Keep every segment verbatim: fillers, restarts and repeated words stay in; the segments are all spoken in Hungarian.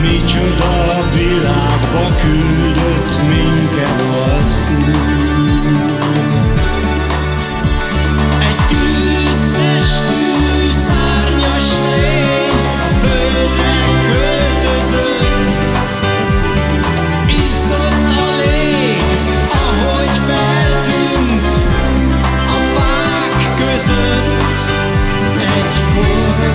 Micsoda világba küldött minket az Úr. Egy tűztestű, szárnyas lény a földre költözött. Izzott a lég, ahogy feltűnt a fák között egykor.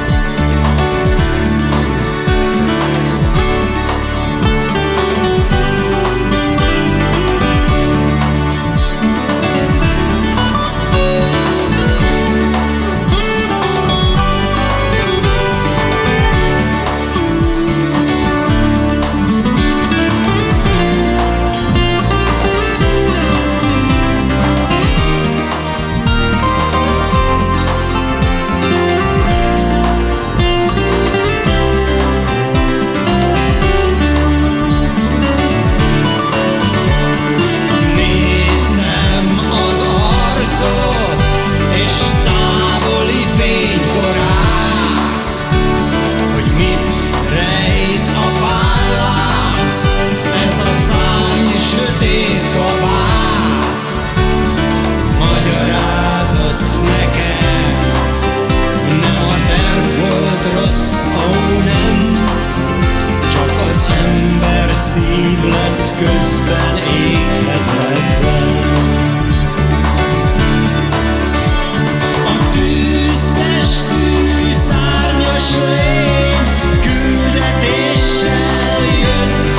Szív lett közben éghetetlen. A tűztestű, szárnyas lény küldetéssel jött.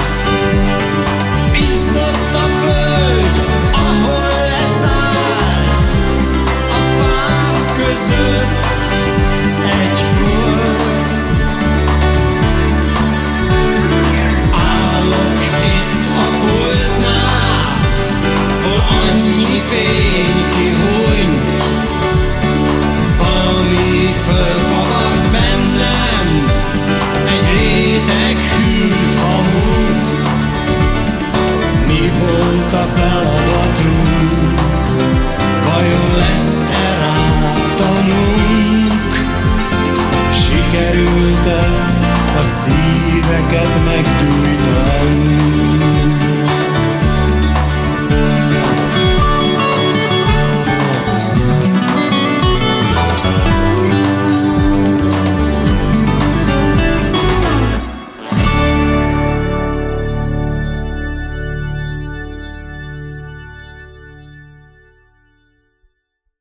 Izzott a föld, ahol leszállt a fák között egykor. Annyi fény kihújt, valami fölkavart bennem, egy réteg hűlt hamut. Mi volt a feladatunk? Vajon lesz-e rá tanunk? Sikerült-e a szíveket meggyújtani?